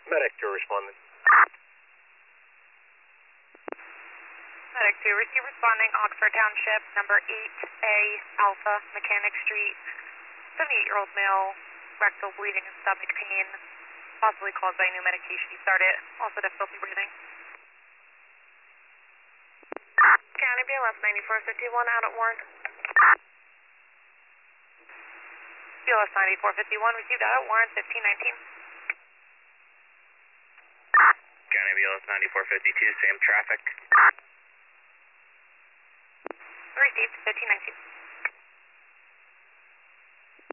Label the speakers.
Speaker 1: Medic 2 responding.
Speaker 2: Medic 2, receive responding Oxford Township, number 8A Alpha, Mechanic Street. 78-year-old male, rectal bleeding and stomach pain, possibly caused by new medication he started, also difficulty breathing. County BLS 9451 out at warrant. BLS 9451 received out at warrant 1519.
Speaker 3: County BLS 9452, same traffic.
Speaker 2: Received 1519.